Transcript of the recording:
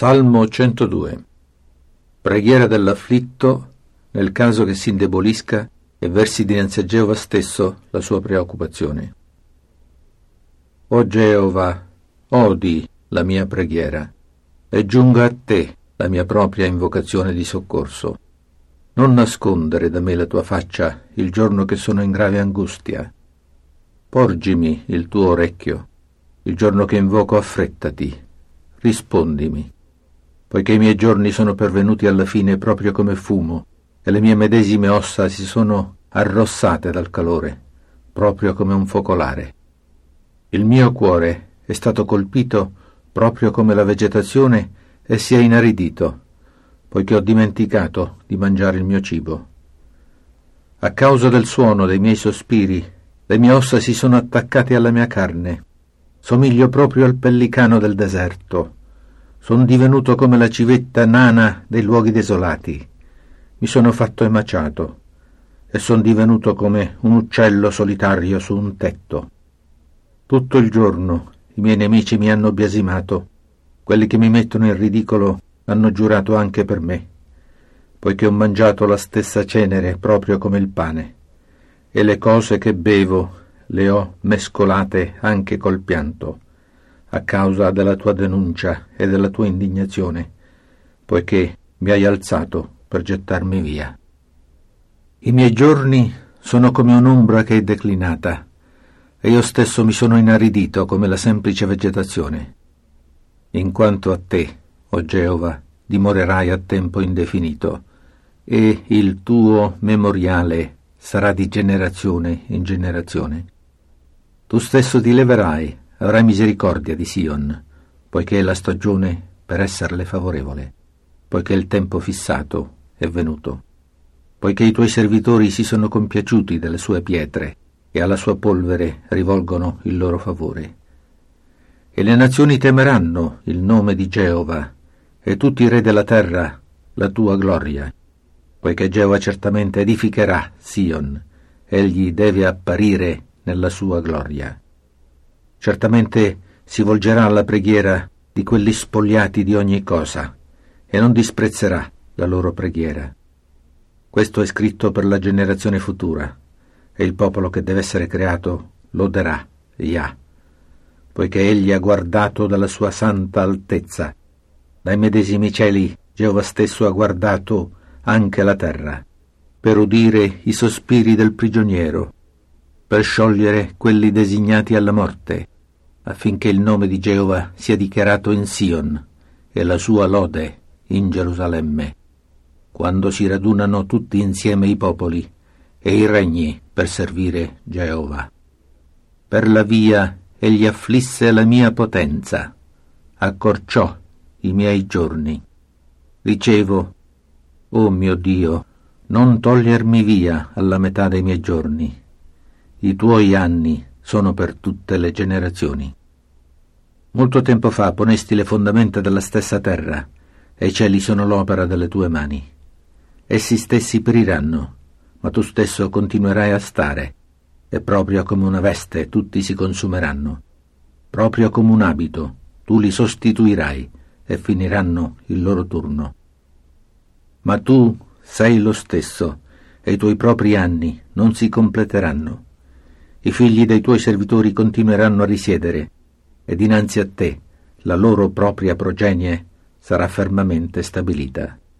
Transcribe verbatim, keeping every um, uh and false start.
Salmo centodue. Preghiera dell'afflitto nel caso che si indebolisca e versi dinanzi a Geova stesso la sua preoccupazione. O Geova, odi la mia preghiera e giunga a te la mia propria invocazione di soccorso. Non nascondere da me la tua faccia il giorno che sono in grave angustia. Porgimi il tuo orecchio, il giorno che invoco affrettati, rispondimi. Poiché i miei giorni sono pervenuti alla fine proprio come fumo, e le mie medesime ossa si sono arrossate dal calore, proprio come un focolare. Il mio cuore è stato colpito proprio come la vegetazione e si è inaridito, poiché ho dimenticato di mangiare il mio cibo. A causa del suono dei miei sospiri, le mie ossa si sono attaccate alla mia carne. Somiglio proprio al pellicano del deserto. Son divenuto come la civetta nana dei luoghi desolati. Mi sono fatto emaciato e son divenuto come un uccello solitario su un tetto. Tutto il giorno i miei nemici mi hanno biasimato, quelli che mi mettono in ridicolo hanno giurato anche per me, poiché ho mangiato la stessa cenere proprio come il pane, e le cose che bevo le ho mescolate anche col pianto, a causa della tua denuncia e della tua indignazione, poiché mi hai alzato per gettarmi via. I miei giorni sono come un'ombra che è declinata, e io stesso mi sono inaridito come la semplice vegetazione. In quanto a te, o Geova, dimorerai a tempo indefinito, e il tuo memoriale sarà di generazione in generazione. Tu stesso ti leverai, avrai misericordia di Sion, poiché è la stagione per esserle favorevole, poiché il tempo fissato è venuto, poiché i tuoi servitori si sono compiaciuti delle sue pietre e alla sua polvere rivolgono il loro favore. E le nazioni temeranno il nome di Geova, e tutti i re della terra la tua gloria, poiché Geova certamente edificherà Sion, egli deve apparire nella sua gloria. Certamente si volgerà alla preghiera di quelli spogliati di ogni cosa, e non disprezzerà la loro preghiera. Questo è scritto per la generazione futura, e il popolo che deve essere creato loderà Yah, poiché egli ha guardato dalla sua santa altezza. Dai medesimi cieli Geova stesso ha guardato anche la terra, per udire i sospiri del prigioniero, per sciogliere quelli designati alla morte, affinché il nome di Geova sia dichiarato in Sion e la sua lode in Gerusalemme, quando si radunano tutti insieme i popoli e i regni per servire Geova. Per la via egli afflisse la mia potenza, accorciò i miei giorni. Dicevo, o mio Dio, non togliermi via alla metà dei miei giorni. I tuoi anni sono per tutte le generazioni. Molto tempo fa ponesti le fondamenta della stessa terra, e i cieli sono l'opera delle tue mani. Essi stessi periranno, ma tu stesso continuerai a stare, e proprio come una veste tutti si consumeranno. Proprio come un abito tu li sostituirai, e finiranno il loro turno. Ma tu sei lo stesso, e i tuoi propri anni non si completeranno. I figli dei tuoi servitori continueranno a risiedere, e dinanzi a te la loro propria progenie sarà fermamente stabilita.